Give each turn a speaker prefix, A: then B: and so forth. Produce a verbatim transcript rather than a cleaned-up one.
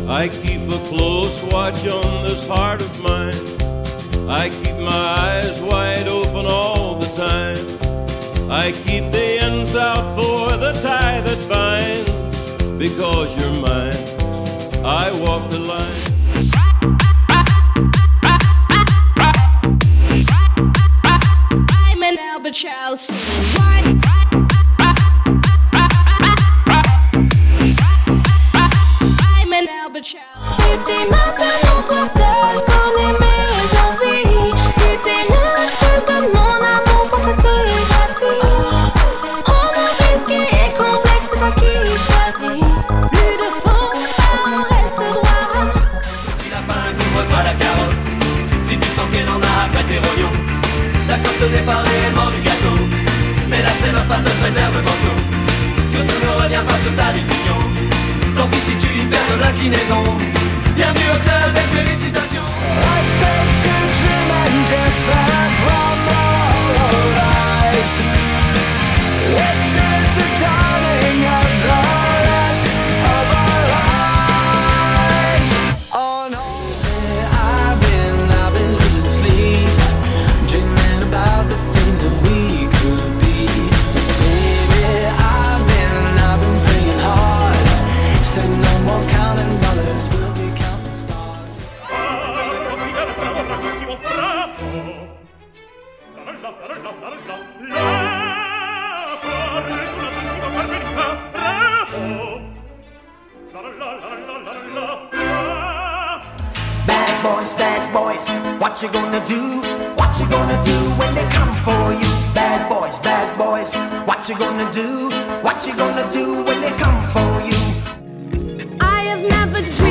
A: I keep a close watch on this heart of mine. I keep my eyes wide open all the time. I keep the ends out for the tie that binds. Because you're mine, I walk the line.
B: I'm an albatross. Why? I'm an albatross.
C: Et c'est maintenant toi seul connais mes envies. Si t'es là, je te donne mon amour pour toi, c'est gratuit. On oublie ce qui est complexe, c'est toi qui choisis. Plus de faux, on reste droit.
D: Si la faim couvre-toi la carotte. Si tu sens qu'elle en a après tes rognons. D'accord, ce n'est pas réellement du gâteau, mais la cellophane te préserve le morceau. Surtout ne reviens pas sur ta décision. Tant pis si tu y perds de l'inclinaison. Bienvenue au club et félicitations.
E: I beg to dream and depart from all eyes. This is the dawning of the rest of our lives. On all day I've been, I've been losing sleep, dreaming about the things that we could be. Baby, I've been, I've been praying hard. Say no more counting dollars, we'll be counting stars.
F: Bad boys, bad boys, what you gonna do? What you gonna do when they come for you? Bad boys, bad boys, what you gonna do? What you gonna do when they come for you?
C: I have never dreamed